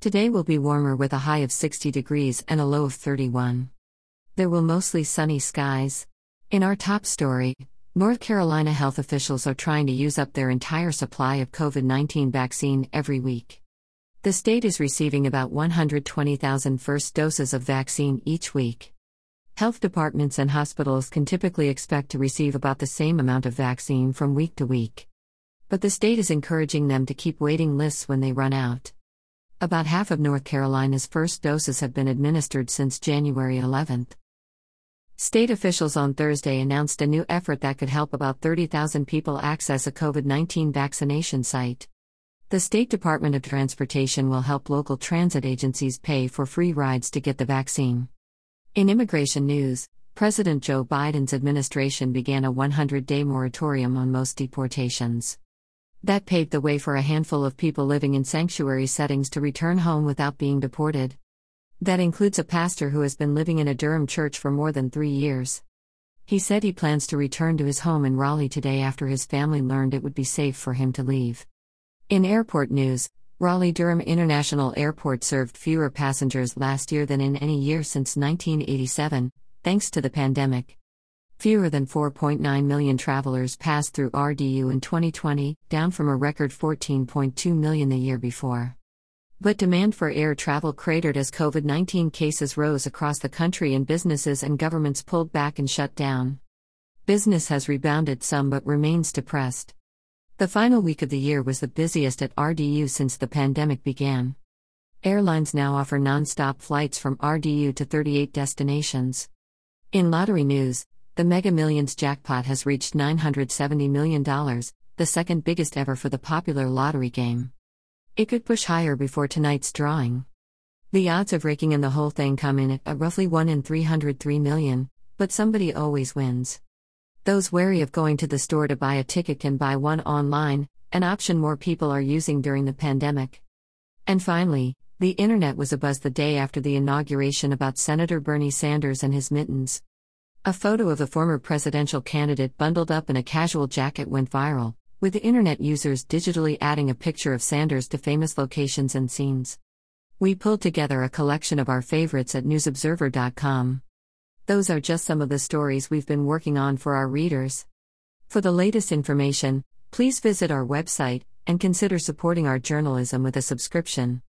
Today will be warmer with a high of 60 degrees and a low of 31. There will mostly sunny skies. In our top story, North Carolina health officials are trying to use up their entire supply of COVID-19 vaccine every week. The state is receiving about 120,000 first doses of vaccine each week. Health departments and hospitals can typically expect to receive about the same amount of vaccine from week to week. But the state is encouraging them to keep waiting lists when they run out. About half of North Carolina's first doses have been administered since January 11th. State officials on Thursday announced a new effort that could help about 30,000 people access a COVID-19 vaccination site. The State Department of Transportation will help local transit agencies pay for free rides to get the vaccine. In immigration news, President Joe Biden's administration began a 100-day moratorium on most deportations. That paved the way for a handful of people living in sanctuary settings to return home without being deported. That includes a pastor who has been living in a Durham church for more than 3 years. He said he plans to return to his home in Raleigh today after his family learned it would be safe for him to leave. In airport news, Raleigh-Durham International Airport served fewer passengers last year than in any year since 1987, thanks to the pandemic. Fewer than 4.9 million travelers passed through RDU in 2020, down from a record 14.2 million the year before. But demand for air travel cratered as COVID-19 cases rose across the country and businesses and governments pulled back and shut down. Business has rebounded some but remains depressed. The final week of the year was the busiest at RDU since the pandemic began. Airlines now offer non-stop flights from RDU to 38 destinations. In lottery news, the Mega Millions jackpot has reached $970 million, the second biggest ever for the popular lottery game. It could push higher before tonight's drawing. The odds of raking in the whole thing come in at roughly 1 in 303 million, but somebody always wins. Those wary of going to the store to buy a ticket can buy one online, an option more people are using during the pandemic. And finally, the internet was abuzz the day after the inauguration about Senator Bernie Sanders and his mittens. A photo of the former presidential candidate bundled up in a casual jacket went viral, with the internet users digitally adding a picture of Sanders to famous locations and scenes. We pulled together a collection of our favorites at newsobserver.com. Those are just some of the stories we've been working on for our readers. For the latest information, please visit our website and consider supporting our journalism with a subscription.